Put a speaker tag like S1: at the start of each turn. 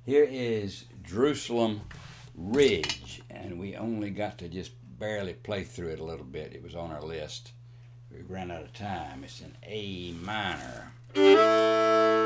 S1: Here is Jerusalem Ridge, and we only got to just barely play through it a little bit. It was on our list. We ran out of time. It's in A minor.